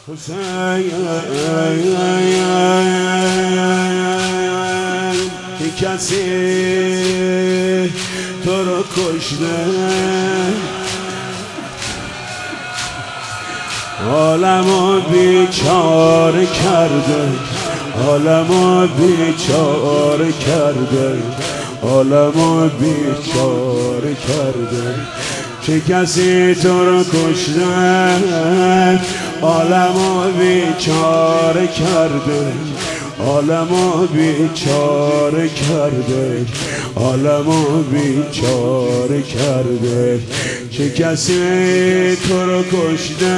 حسین که کسی تو رو کشته، عالمو بیچاره کرده، عالمو بیچاره کرده، عالمو بیچاره کرده. چه کسی تو رو کشته، عالمو بیچاره کرده، عالمو بیچاره کرده، عالمو بیچاره کرده. چه کسی تو رو کشته،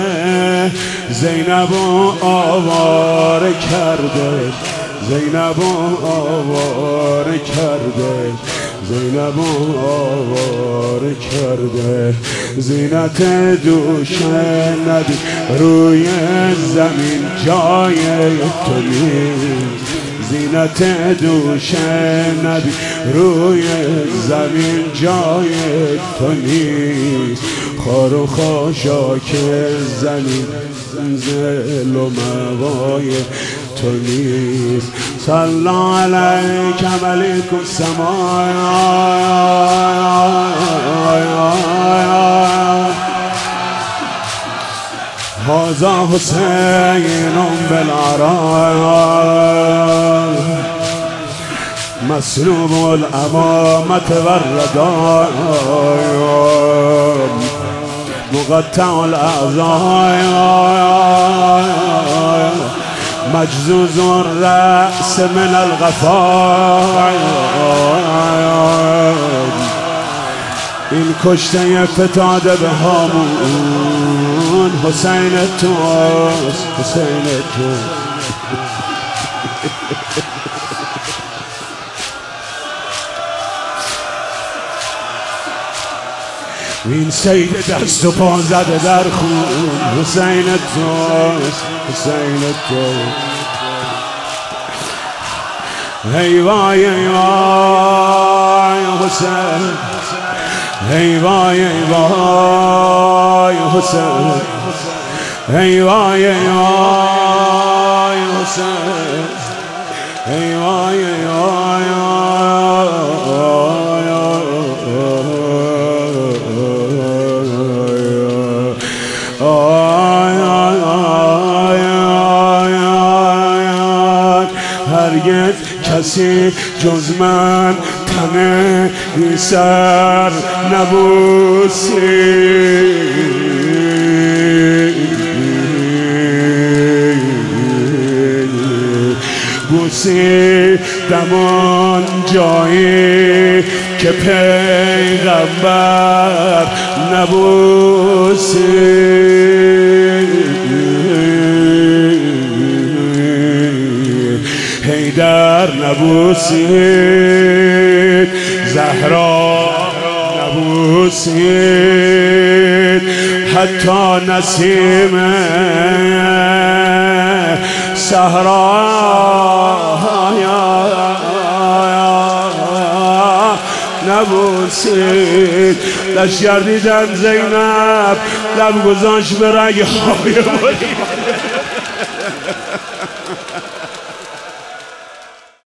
زینبو آواره کرده، زینبو آواره کرده، زینبو آواره کرده. زینت دوش ندید روی زمین جای تو نیست، زینت دوش ندید روی زمین جای تو نیست. خار و خاشاک زمین زل و موای تو نیست. صلی علیک ملک السماء هذا حسین بالعراء مسلوب الامامة والرداء مقطع الاعضاء مجزوز الرأس من الغفاء. این کشته فتاده به هامون حسین توست، حسین توست. این سید دست و پا زده در خون حسین توست، حسین توست. ای وای ای وای حسین، ای وای ای وای حسین، ای وای ای وای حسین، ای وای ای وای. هرگز کسی جز من تن بی سر نبوسی، بوسی دمان جایی که پیغمبر نبوسی. حیدر نبوسید، زهرا نبوسید، حتی نسیم صحرا نبوسید. لشکر دیدن زینب لب گذاشت به رگهای